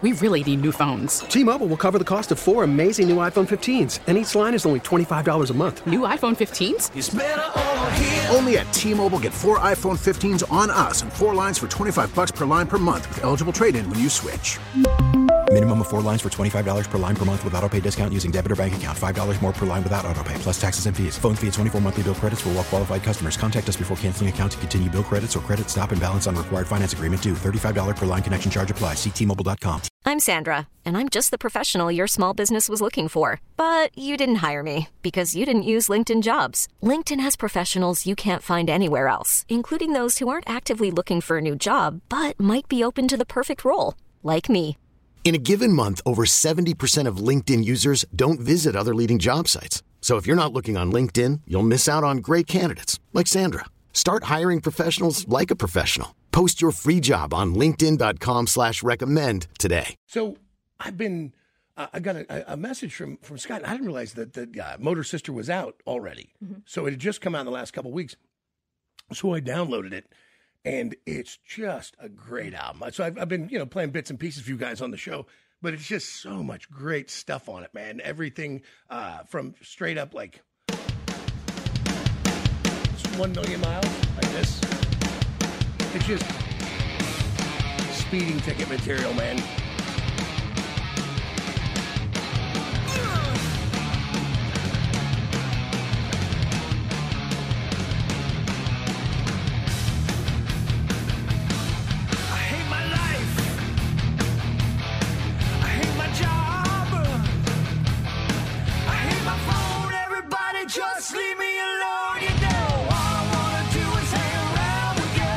We really need new phones. T-Mobile will cover the cost of 4 amazing new iPhone 15s, and each line is only $25 a month. New iPhone 15s? It's better over here. Only at T-Mobile, get 4 iPhone 15s on us and 4 lines for $25 per line per month with eligible trade-in when you switch. Minimum of 4 lines for $25 per line per month with autopay discount using debit or bank account. $5 more per line without autopay, plus taxes and fees. Phone fee at 24 monthly bill credits for well-qualified customers. Contact us before canceling account to continue bill credits or credit stop and balance on required finance agreement due. $35 per line connection charge applies. See T-Mobile.com. I'm Sandra, and I'm just the professional your small business was looking for. But you didn't hire me because you didn't use LinkedIn Jobs. LinkedIn has professionals you can't find anywhere else, including those who aren't actively looking for a new job, but might be open to the perfect role, like me. In a given month, over 70% of LinkedIn users don't visit other leading job sites. So if you're not looking on LinkedIn, you'll miss out on great candidates like Sandra. Start hiring professionals like a professional. Post your free job on linkedin.com/recommend today. So I've been, I got a message from Scott. I didn't realize that the Motor Sister was out already. Mm-hmm. So it had just come out in the last couple of weeks. So I downloaded it. And it's just a great album. So I've been, playing bits and pieces for you guys on the show, but it's just so much great stuff on it, man. Everything from straight up like 1 million miles, like this. It's just speeding ticket material, man. Just leave me alone, you know. All I wanna do is hang around with you.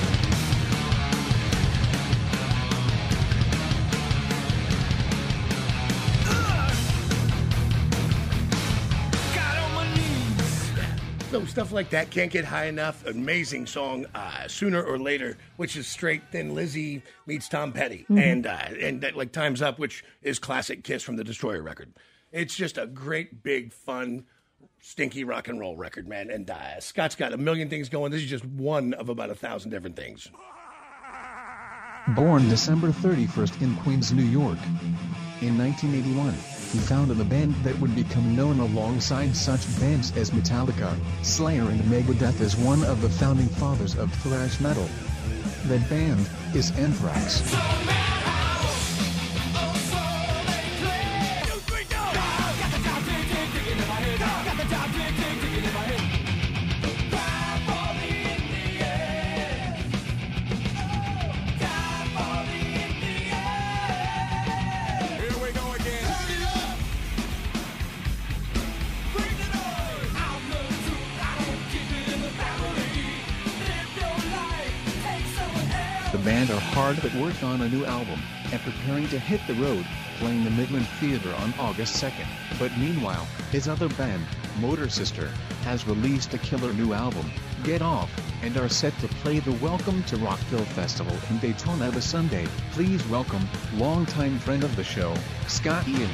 Got on my knees. So stuff like that, Can't Get High Enough. Amazing song, Sooner or Later, which is straight Thin Lizzy meets Tom Petty, and that, like Time's Up, which is classic Kiss from the Destroyer record. It's just a great, big, fun, stinky rock and roll record, man. And Scott's got a million things going. This is just one of about 1,000 different things. Born December 31st in Queens, New York. In 1981, he founded a band that would become known alongside such bands as Metallica, Slayer and Megadeth as one of the founding fathers of thrash metal. That band is Anthrax. The band are hard at work on a new album, and preparing to hit the road, playing the Midland Theatre on August 2nd. But meanwhile, his other band, Motor Sister, has released a killer new album, Get Off, and are set to play the Welcome to Rockville Festival in Daytona this Sunday. Please welcome, longtime friend of the show, Scott Ian.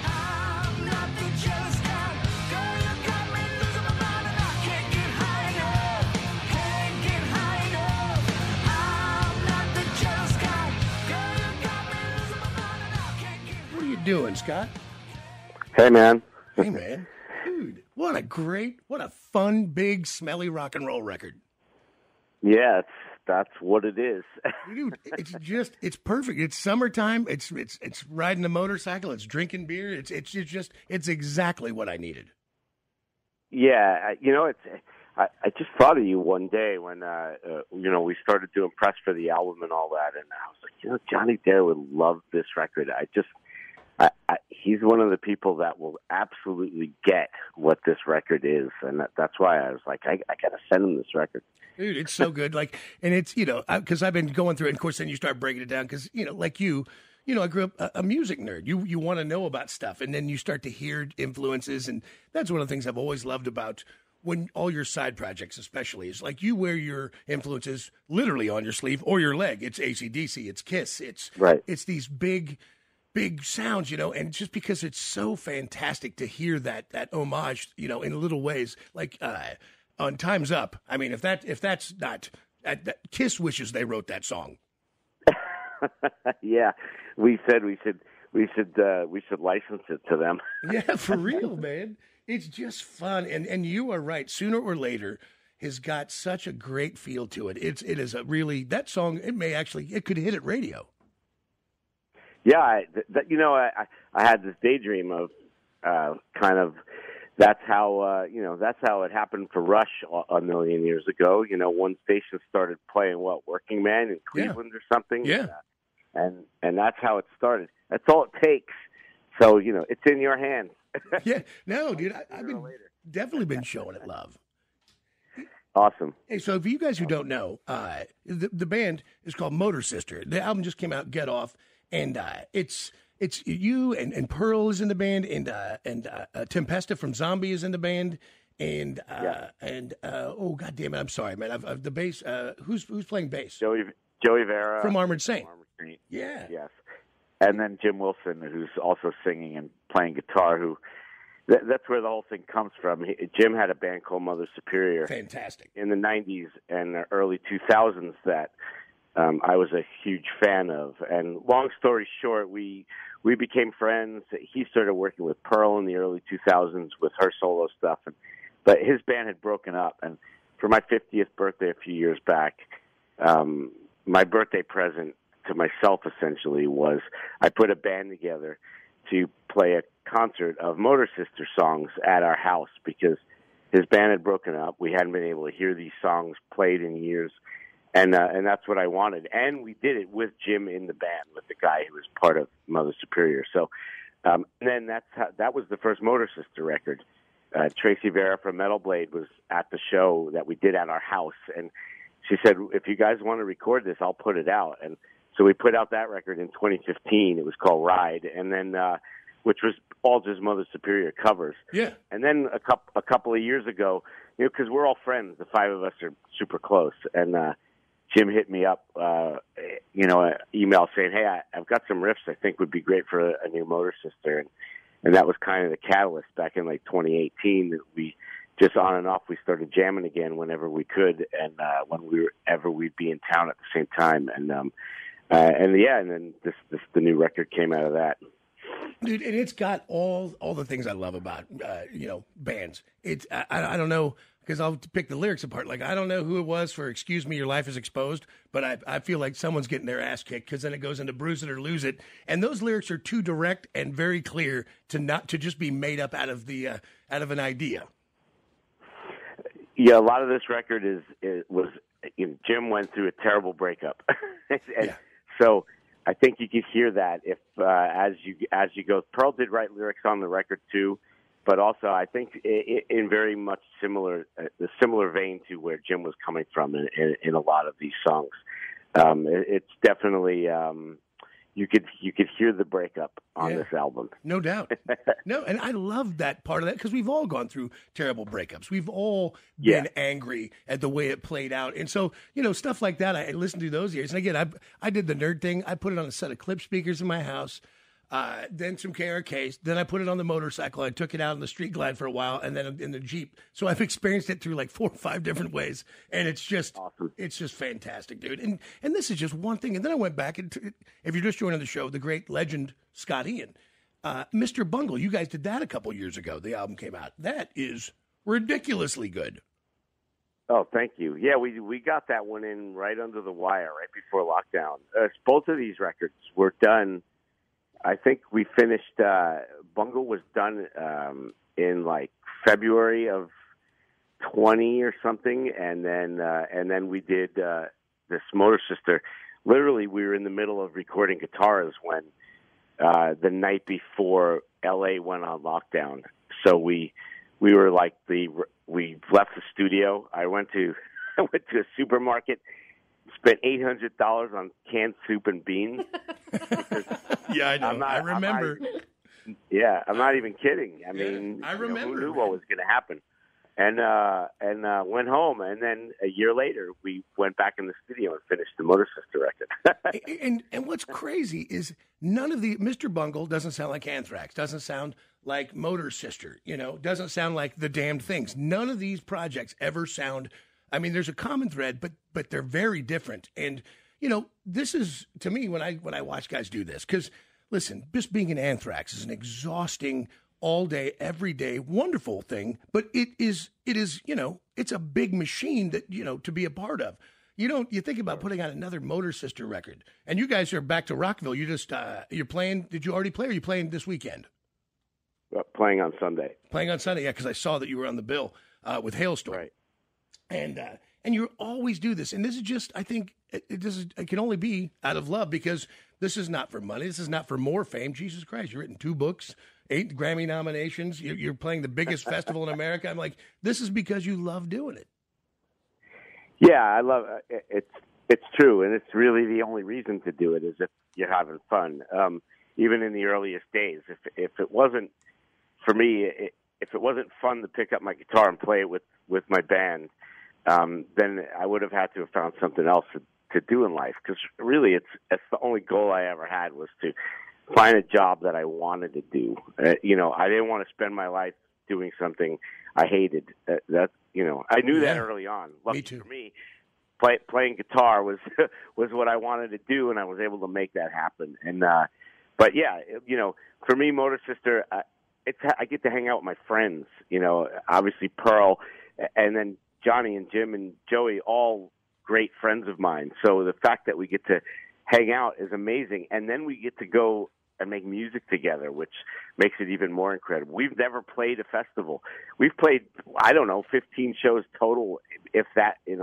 Doing, Scott? Hey, man. Hey, man. Dude, what a fun, big, smelly rock and roll record. Yeah, that's what it is. Dude, it's perfect. It's summertime. It's riding a motorcycle. It's drinking beer. It's exactly what I needed. Yeah, I just thought of you one day when we started doing press for the album and all that, and I was like, Johnny Dare would love this record. He's one of the people that will absolutely get what this record is, and that's why I was like, I got to send him this record. Dude, it's so good. And it's, because I've been going through it, and of course, then you start breaking it down, because, like you, I grew up a music nerd. You want to know about stuff, and then you start to hear influences, and that's one of the things I've always loved about when all your side projects, especially, is like you wear your influences literally on your sleeve or your leg. It's AC/DC, it's Kiss, it's these big sounds, and just because it's so fantastic to hear that homage, in little ways, like on Time's Up. I mean, if that's not, Kiss wishes they wrote that song. Yeah, we said we should license it to them. Yeah, for real, man. It's just fun, and you are right. Sooner or later, has got such a great feel to it. It is a really that song. It could hit at radio. Yeah, I had this daydream of kind of that's how it happened for Rush a million years ago. You know, one station started playing Working Man in Cleveland or something. Yeah, and that's how it started. That's all it takes. So it's in your hands. Yeah, no, dude, I've definitely been showing it love. Awesome. Hey, so for you guys who don't know, the band is called Motor Sister. The album just came out, Get Off, and it's you and Pearl is in the band, and Tempesta from Zombie is in the band, and oh god damn it, I'm sorry, man. I've the bass. Who's playing bass? Joey Vera from Armored Saint. Yeah. Yes. And then Jim Wilson, who's also singing and playing guitar. That's where the whole thing comes from. Jim had a band called Mother Superior. Fantastic. In the 90s and the early 2000s that I was a huge fan of. And long story short, we became friends. He started working with Pearl in the early 2000s with her solo stuff. But his band had broken up. And for my 50th birthday a few years back, my birthday present to myself essentially was I put a band together to play a concert of Motor Sister songs at our house because his band had broken up. We hadn't been able to hear these songs played in years, and that's what I wanted. And we did it with Jim in the band, with the guy who was part of Mother Superior. So, and then that was the first Motor Sister record. Tracy Vera from Metal Blade was at the show that we did at our house, and she said, "If you guys want to record this, I'll put it out." And so we put out that record in 2015. It was called Ride, and then which was all just Mother Superior covers. Yeah. And then a couple of years ago, because we're all friends, the five of us are super close, and Jim hit me up, an email saying, "Hey, I've got some riffs I think would be great for a new Motor Sister," and that was kind of the catalyst back in like 2018 that we just on and off we started jamming again whenever we could, and whenever we'd be in town at the same time, and then the new record came out of that. Dude, and it's got all the things I love about bands. It's I don't know, because I'll pick the lyrics apart. Like, I don't know who it was for "Excuse Me, Your Life is Exposed," but I feel like someone's getting their ass kicked, because then it goes into "Bruise It or Lose It," and those lyrics are too direct and very clear to just be made up out of an idea. Yeah, a lot of this record was Jim went through a terrible breakup, so I think you could hear that if as you go. Pearl did write lyrics on the record too, but also I think in very much the similar vein to where Jim was coming from in a lot of these songs. It's definitely you could hear the breakup on this album. No doubt. No, and I love that part of that, because we've all gone through terrible breakups. We've all been angry at the way it played out. And so, stuff like that, I listened to those years. And again, I did the nerd thing. I put it on a set of clip speakers in my house, then some KRKs. Then I put it on the motorcycle. I took it out on the Street Glide for a while, and then in the Jeep. So I've experienced it through like 4 or 5 different ways. And it's just awesome. It's just fantastic, dude. And this is just one thing. And then I went back, and if you're just joining the show, the great legend Scott Ian, Mr. Bungle, you guys did that a couple years ago. The album came out. That is ridiculously good. Oh, thank you. Yeah, we got that one in right under the wire, right before lockdown. Both of these records were done. I think we finished. Bungle was done in like February of 20 or something, and then we did this Motor Sister. Literally, we were in the middle of recording guitars when the night before LA went on lockdown. So we were like we left the studio. I went to a supermarket, spent $800 on canned soup and beans. Yeah, I know. I remember. I'm not even kidding. I mean, I remember. Who knew what was going to happen? And went home, and then a year later, we went back in the studio and finished the Motor Sister record. and what's crazy is none of the Mr. Bungle doesn't sound like Anthrax, doesn't sound like Motor Sister, doesn't sound like The Damned Things. None of these projects ever sound. I mean, there's a common thread, but they're very different. And this is, to me, when I watch guys do this, because, listen, just being in Anthrax is an exhausting, all day, every day, wonderful thing, but it is, it's a big machine that, to be a part of. You think about putting out another Motor Sister record, and you guys are back to Rockville. You just, you're playing, did you already play, or are you playing this weekend? Playing on Sunday. Playing on Sunday, yeah, because I saw that you were on the bill with Hailstorm. Right. And you always do this, and this is just, I think, it can only be out of love, because this is not for money. This is not for more fame. Jesus Christ, you've written 2 books, 8 Grammy nominations. You're playing the biggest festival in America. I'm like, this is because you love doing it. Yeah, I love it. It's true, and it's really the only reason to do it is if you're having fun. Even in the earliest days, if it wasn't for me, if it wasn't fun to pick up my guitar and play it with my band, then I would have had to have found something else to do in life. Because really, it's the only goal I ever had was to find a job that I wanted to do. I didn't want to spend my life doing something I hated. I knew that early on. Lucky me too. For me, playing guitar was what I wanted to do, and I was able to make that happen. And but yeah, for me, Motor Sister, I get to hang out with my friends. Obviously Pearl, and then Johnny and Jim and Joey, all great friends of mine. So the fact that we get to hang out is amazing, and then we get to go and make music together, which makes it even more incredible. We've never played a festival. We've played, 15 shows total, if that, in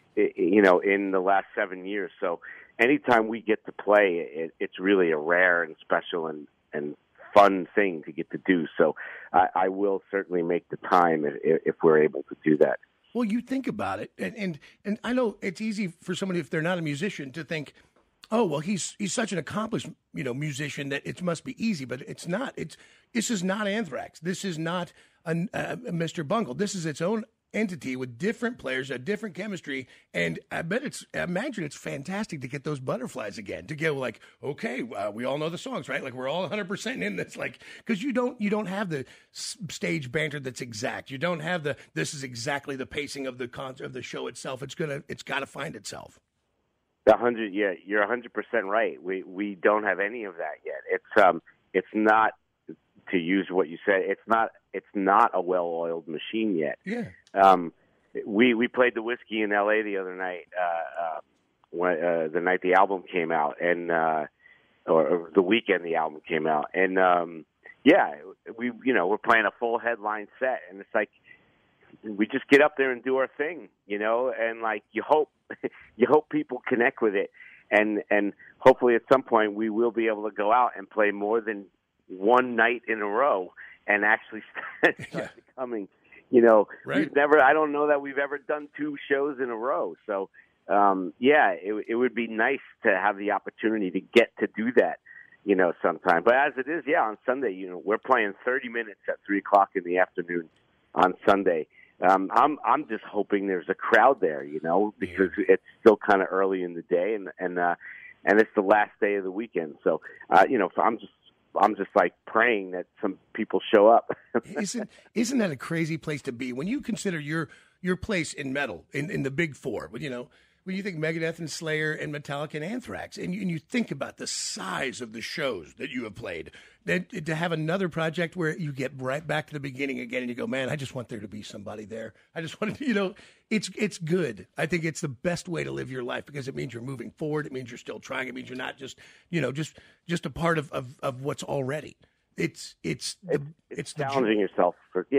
the last 7 years. So anytime we get to play, it's really a rare and special and fun thing to get to do. So I will certainly make the time if we're able to do that. Well, you think about it, and I know it's easy for somebody, if they're not a musician, to think, oh, well, he's such an accomplished, musician that it must be easy, but it's not. This is not Anthrax. This is not a Mr. Bungle. This is its own entity with different players, a different chemistry, and I imagine it's fantastic to get those butterflies again, to go like, okay, we all know the songs, right? Like, we're all 100% in this, like, because you don't have the stage banter that's exact. You don't have this is exactly the pacing of the concert, of the show itself. It's got to find itself. Yeah, you're 100% right. We don't have any of that yet. It's not, to use what you said, it's not a well-oiled machine yet. Yeah. We played the Whiskey in L.A. the other night, the night the album came out, and or the weekend the album came out, and we're playing a full headline set, and it's like we just get up there and do our thing, and like you hope people connect with it, and hopefully at some point we will be able to go out and play more than one night in a row and actually start becoming, right. I don't know that we've ever done 2 shows in a row. So, it would be nice to have the opportunity to get to do that, sometime. But as it is, on Sunday, we're playing 30 minutes at 3:00 in the afternoon on Sunday. I'm just hoping there's a crowd there, because it's still kind of early in the day and it's the last day of the weekend. So, I'm just like praying that some people show up. Isn't that a crazy place to be when you consider your place in metal in the big 4? But when you think Megadeth and Slayer and Metallica and Anthrax, and you think about the size of the shows that you have played, then to have another project where you get right back to the beginning again, and you go, man, I just want there to be somebody there. I just want to, it's good. I think it's the best way to live your life, because it means you're moving forward. It means you're still trying. It means you're not just, just a part of what's already. It's challenging yourself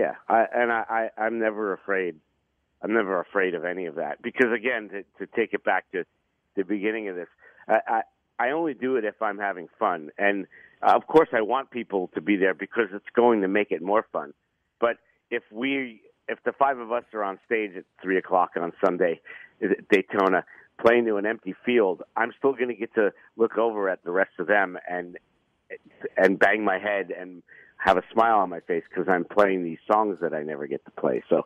I'm never afraid. I'm never afraid of any of that, because again, to take it back to the beginning of this, I only do it if I'm having fun. And of course I want people to be there because it's going to make it more fun. But if the 5 of us are on stage at 3:00 on Sunday at Daytona playing to an empty field, I'm still going to get to look over at the rest of them and bang my head and have a smile on my face because I'm playing these songs that I never get to play. So,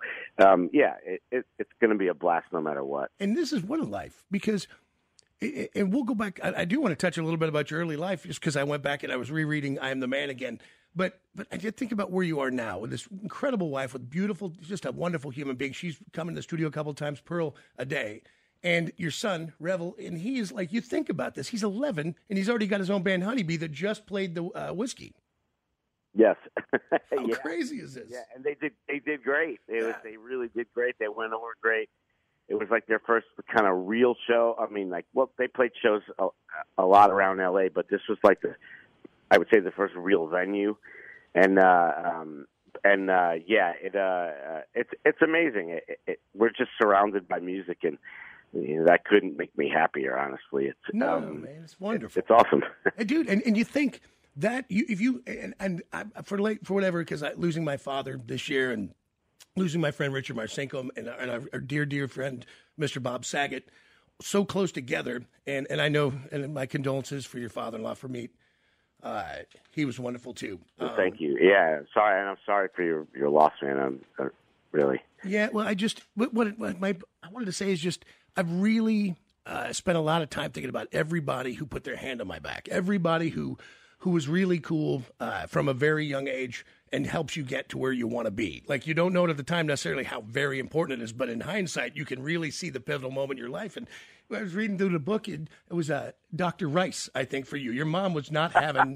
it's going to be a blast no matter what. And this is what a life, because, and we'll go back. I do want to touch a little bit about your early life, just because I went back and I was rereading I Am the Man again. But I did think about where you are now with this incredible wife, with beautiful, just a wonderful human being. She's come in the studio a couple of times, Pearl a day. And your son, Revel, and he is like, you think about this, he's 11, and he's already got his own band, Honeybee, that just played the Whiskey. Yes. How crazy is this? Yeah, and they did great. They really did great. They went over great. It was like their first kind of real show. I mean, like, well, they played shows a lot around L.A., but this was like I would say the first real venue. And it's amazing. We're just surrounded by music, and that couldn't make me happier. Honestly, man, it's wonderful. It's awesome, dude. And you think that for whatever, because losing my father this year and losing my friend Richard Marcinko and our dear friend Mr. Bob Saget, so close together, and I know, and my condolences for your father-in-law for me. He was wonderful too. Thank you. Yeah, I'm sorry for your loss, man. I'm really. Yeah, well, I wanted to say is just I've really spent a lot of time thinking about everybody who put their hand on my back, everybody who was really cool from a very young age and helps you get to where you want to be. Like, you don't know it at the time necessarily how very important it is, but in hindsight, you can really see the pivotal moment in your life. And I was reading through the book, it was Dr. Rice, I think, for you. Your mom was not having,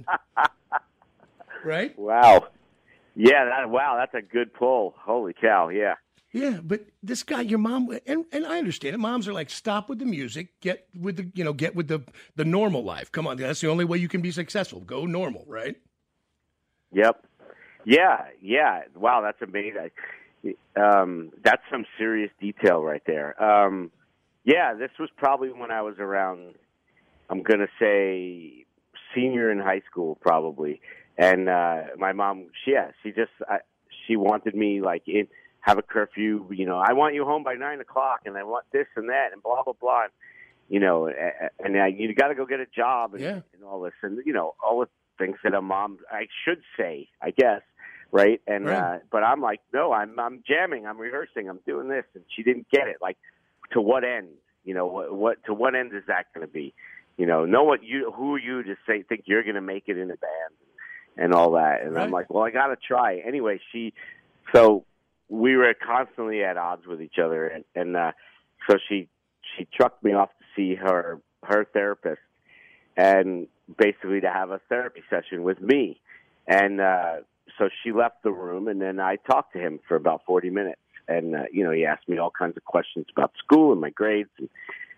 right? Wow. Yeah, that's a good pull. Holy cow, yeah. Yeah, but this guy, your mom, and I understand it. Moms are like, stop with the music, get with the normal life. Come on, that's the only way you can be successful. Go normal, right? Yep. Yeah. Wow, that's amazing. That's some serious detail right there. Yeah, this was probably when I was around, I'm going to say, senior in high school, probably. And my mom, she wanted me, like, have a curfew, I want you home by 9 o'clock, and I want this and that, and blah, blah, blah. And you got to go get a job and all this, and, all the things that a mom, I should say, I guess, right? And but I'm like, no, I'm jamming, I'm rehearsing, I'm doing this, and she didn't get it. Like, to what end? What to what end is that going to be? Who are you to think you're going to make it in a band and all that? And I'm like, well, I got to try anyway. So we were constantly at odds with each other, and so she trucked me off to see her therapist, and basically to have a therapy session with me. And so she left the room, and then I talked to him for about 40 minutes. And, he asked me all kinds of questions about school and my grades, and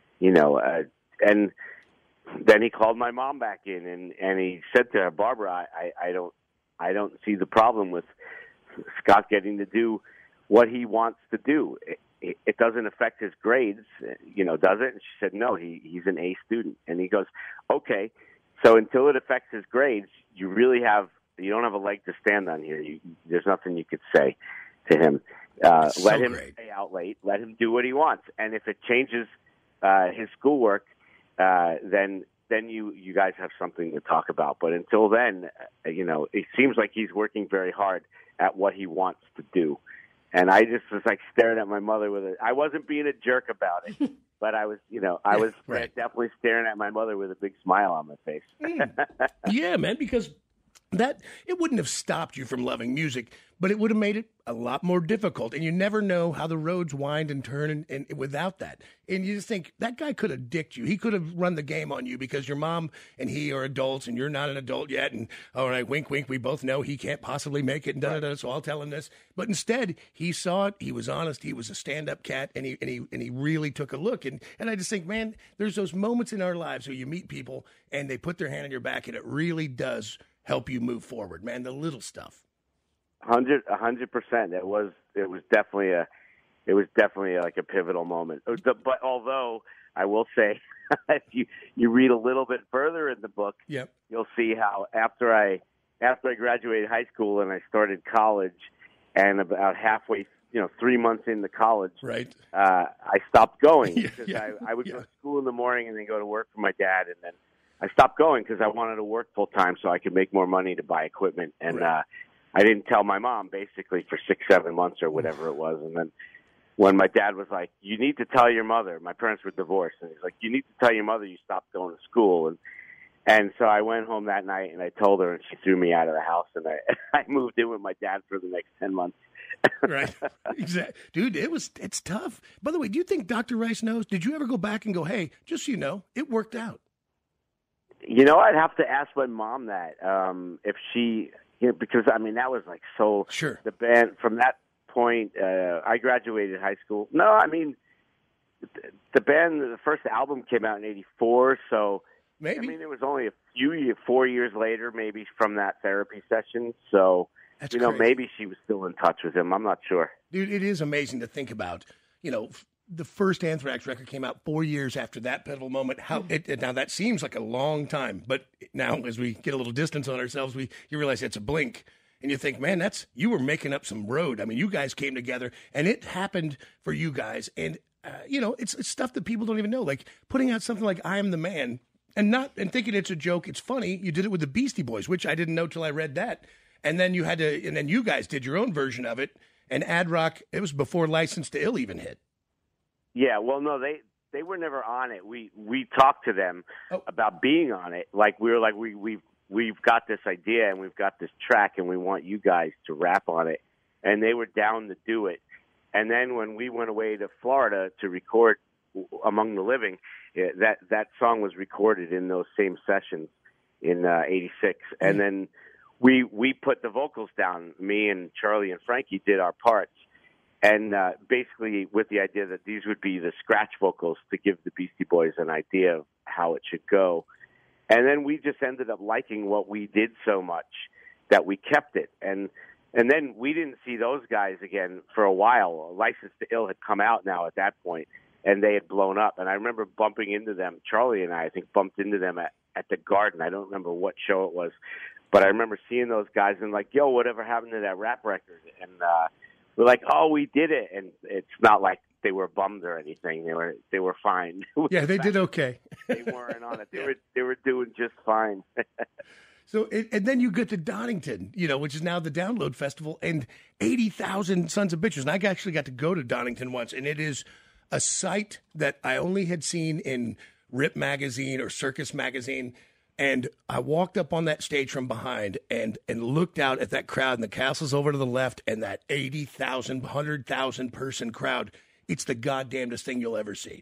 then he called my mom back in, and he said to her, Barbara, I don't see the problem with Scott getting to do what he wants to do. It doesn't affect his grades, does it? And she said, no, he's an A student. And he goes, okay, so until it affects his grades, you don't have a leg to stand on here. There's nothing you could say to him. Let him stay out late. Let him do what he wants. And if it changes his schoolwork, then you guys have something to talk about. But until then, it seems like he's working very hard at what he wants to do. And I just was like staring at my mother I wasn't being a jerk about it, but I was, definitely staring at my mother with a big smile on my face. Yeah, man, because it wouldn't have stopped you from loving music, but it would have made it a lot more difficult. And you never know how the roads wind and turn and without that. And you just think, that guy could have dicked you. He could have run the game on you because your mom and he are adults and you're not an adult yet. And all right, wink, wink, we both know he can't possibly make it, and da-da-da, so I'll tell him this. But instead, he saw it, he was honest, he was a stand-up cat, and he really took a look. And I just think, man, there's those moments in our lives where you meet people and they put their hand on your back, and it really does help you move forward, man. The little stuff. 100%. It was definitely like a pivotal moment. But although I will say, if you read a little bit further in the book, you'll see how after I graduated high school and I started college, and about halfway, 3 months into college, right, I stopped going because I would go to school in the morning and then go to work for my dad, and then I stopped going because I wanted to work full time so I could make more money to buy equipment. And I didn't tell my mom basically for 6-7 months or whatever it was. And then when my dad was like, you need to tell your mother, my parents were divorced, and he's like, you need to tell your mother you stopped going to school. And so I went home that night and I told her, and she threw me out of the house, and I moved in with my dad for the next 10 months. Right. Exactly. Dude, it's tough. By the way, do you think Dr. Rice knows? Did you ever go back and go, hey, just so you know, it worked out? You know, I'd have to ask my mom that, if she, because, I mean, that was like so. Sure. The band, from that point, I graduated high school. No, I mean, the band, the first album came out in 84, so. Maybe. I mean, it was only 4 years later, maybe, from that therapy session. So, That's you know, crazy. maybe she was still in touch with him. I'm not sure. Dude, it is amazing to think about. You know, the first Anthrax record came out 4 years after that pivotal moment. Now that seems like a long time, but now as we get a little distance on ourselves, you realize it's a blink, and you think, man, you were making up some road. I mean, you guys came together, and it happened for you guys. And you know, it's stuff that people don't even know, like putting out something like "I Am the Man." And thinking it's a joke, it's funny. You did it with the Beastie Boys, which I didn't know till I read that. And then you guys did your own version of it. And Ad Rock, it was before License to Ill even hit. Yeah, well, no, they were never on it. We talked to them about being on it. Like we were like, we've got this idea and we've got this track and we want you guys to rap on it. And they were down to do it. And then when we went away to Florida to record Among the Living, that song was recorded in those same sessions in '86, and then we put the vocals down. Me and Charlie and Frankie did our parts, and basically with the idea that these would be the scratch vocals to give the Beastie Boys an idea of how it should go. And then we just ended up liking what we did so much that we kept it. And then we didn't see those guys again for a while. License to Ill had come out now at that point, and they had blown up. And I remember bumping into them. Charlie and I think, bumped into them at the Garden. I don't remember what show it was. But I remember seeing those guys and like, yo, whatever happened to that rap record? And we're like, oh, we did it. And it's not like they were bummed or anything. They were fine. Yeah, they did okay. They weren't on it. They were doing just fine. So, and then you get to Donington, you know, which is now the Download Festival, and 80,000 sons of bitches. And I actually got to go to Donington once, and it is a sight that I only had seen in Rip magazine or Circus magazine. And I walked up on that stage from behind and looked out at that crowd, and the castle's over to the left, and that 80,000, 100,000 person crowd. It's the goddamnedest thing you'll ever see.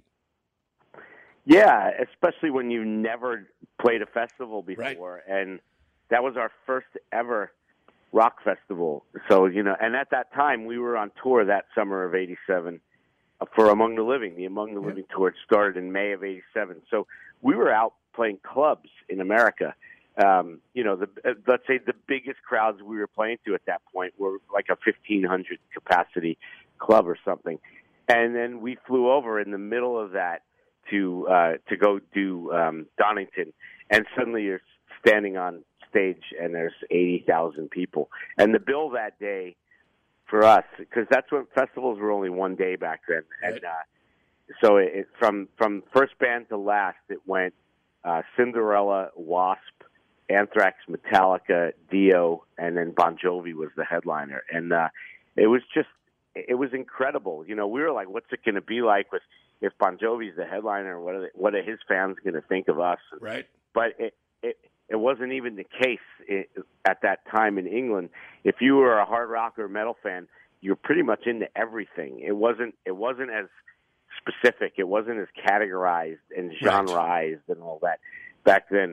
Yeah, especially when you never played a festival before. Right. And that was our first ever rock festival. So, you know, and at that time we were on tour that summer of 87 for Among the Living. The Among the Living tour started in May of 87. So we were out playing clubs in America. You know, let's say the biggest crowds we were playing to at that point were like a 1,500 capacity club or something. And then we flew over in the middle of that to go do Donington, and suddenly you're standing on stage and there's 80,000 people. And the bill that day for us, because that's when festivals were only one day back then, and so it from first band to last, it went Cinderella, Wasp, Anthrax, Metallica, Dio, and then Bon Jovi was the headliner. And it was incredible. You know, we were like, what's it going to be like if Bon Jovi's the headliner? What are his fans going to think of us? Right. But it wasn't even the case at that time in England. If you were a hard rock or metal fan, you're pretty much into everything. It wasn't as specific. It wasn't as categorized and genreized and all that back then.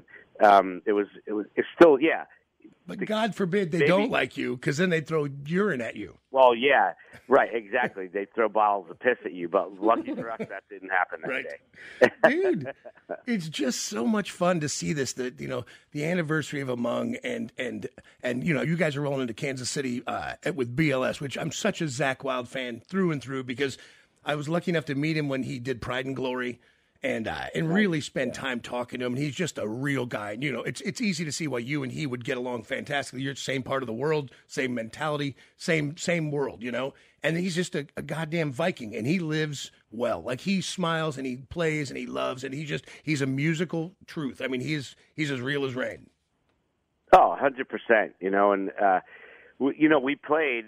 It's still, yeah. But God forbid they don't like you, because then they throw urine at you. Well, yeah, right, exactly. They throw bottles of piss at you, but lucky for us, that didn't happen that day. Dude, it's just so much fun to see this, you know, the anniversary of Among, and you know, you guys are rolling into Kansas City with BLS, which I'm such a Zakk Wylde fan through and through, because I was lucky enough to meet him when he did Pride and Glory, and really spend time talking to him. And he's just a real guy. And, you know, it's easy to see why you and he would get along fantastically. You're the same part of the world, same mentality, same world, you know. And he's just a goddamn Viking, and he lives well. Like, he smiles and he plays and he loves, and he's a musical truth. I mean, he's as real as rain. Oh, 100%. You know, and you know, we played.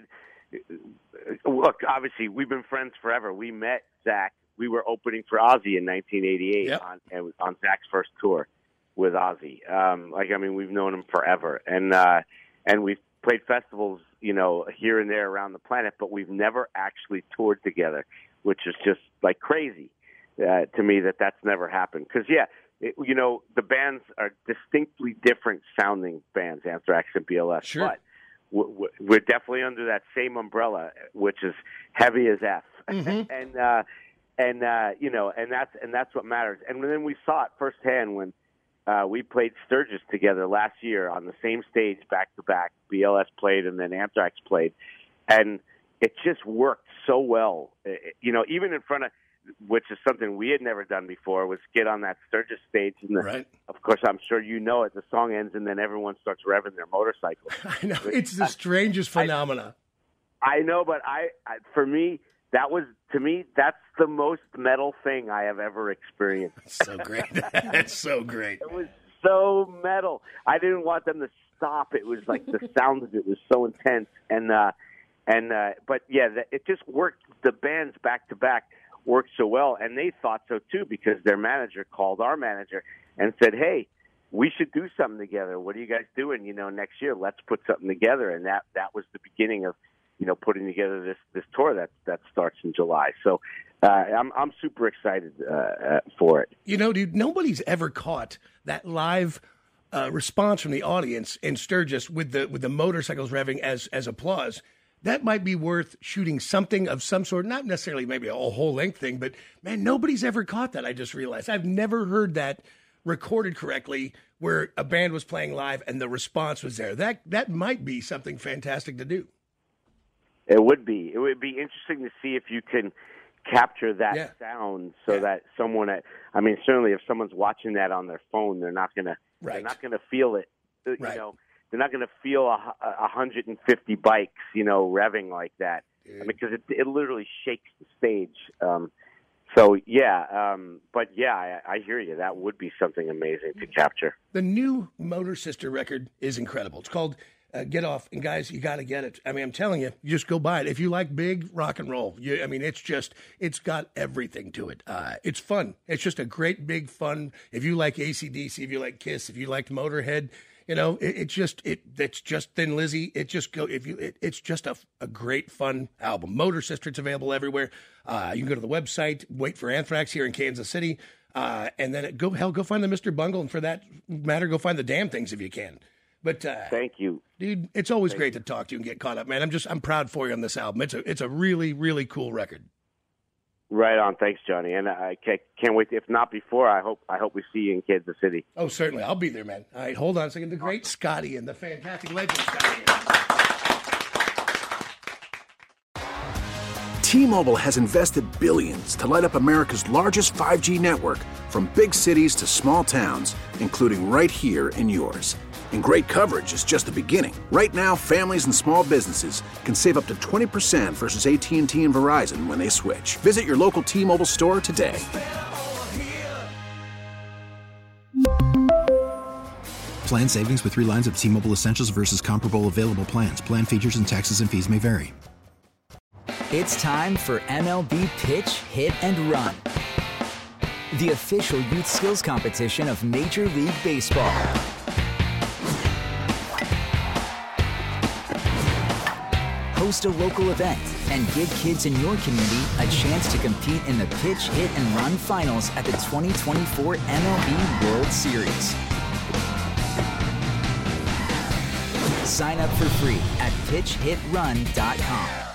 Look, obviously, we've been friends forever. We met Zakk. We were opening for Ozzy in 1988 on Zakk's first tour. with Ozzy. We've known him forever, and we've played festivals, here and there around the planet, but we've never actually toured together, which is just like crazy to me that's never happened. Because the bands are distinctly different sounding bands, Anthrax and BLS. Sure. But we're definitely under that same umbrella, which is heavy as F. Mm-hmm. and that's what matters. And then we saw it firsthand when we played Sturgis together last year on the same stage back to back. BLS played and then Anthrax played, and it just worked so well. Even in front of, which is something we had never done before, was get on that Sturgis stage. And right. Of course, I'm sure you know it. The song ends, and then everyone starts revving their motorcycles. I know. It's the strangest phenomena. I know, but for me, that's the most metal thing I have ever experienced. So great. That's so great. It was so metal. I didn't want them to stop. It was like the sound of it was so intense. It just worked. The bands back to back worked so well, and they thought so too, because their manager called our manager and said, "Hey, we should do something together. What are you guys doing? Next year, let's put something together." And that was the beginning of, putting together this tour that starts in July. So I'm super excited for it. Dude, nobody's ever caught that live response from the audience in Sturgis with the motorcycles revving as applause. That might be worth shooting something of some sort, not necessarily maybe a whole length thing, but man, nobody's ever caught that. I just realized I've never heard that recorded correctly, where a band was playing live and the response was there. That might be something fantastic to do. It would be. It would be interesting to see if you can capture that sound so that someone, certainly if someone's watching that on their phone, they're not gonna feel it. Right. They're not going to feel 150 bikes, revving like that. Because it literally shakes the stage. I hear you. That would be something amazing to capture. The new Motor Sister record is incredible. It's called Get Off, and guys, you got to get it. I'm telling you, you just go buy it. If you like big rock and roll, it's got everything to it. It's fun. It's just a great big fun. If you like AC/DC, if you like Kiss, if you liked Motorhead, it's just Thin Lizzy. It's just a great fun album. Motor Sister, it's available everywhere. You can go to the website, wait for Anthrax here in Kansas City, and then go find the Mr. Bungle, and for that matter, go find the Damn Things if you can. But thank you, dude. It's always great to talk to you and get caught up, man. I'm proud for you on this album. It's a really, really cool record. Right on. Thanks, Johnny. And I can't wait. If not before, I hope we see you in Kansas City. Oh, certainly. I'll be there, man. All right, hold on a second. The great Scotty and the fantastic legend Scotty. T-Mobile has invested billions to light up America's largest 5G network, from big cities to small towns, including right here in yours. And great coverage is just the beginning. Right now, families and small businesses can save up to 20% versus AT&T and Verizon when they switch. Visit your local T-Mobile store today. Plan savings with 3 lines of T-Mobile Essentials versus comparable available plans. Plan features and taxes and fees may vary. It's time for MLB Pitch, Hit, and Run, the official youth skills competition of Major League Baseball. Host a local event and give kids in your community a chance to compete in the Pitch, Hit, and Run finals at the 2024 MLB World Series. Sign up for free at pitchhitrun.com.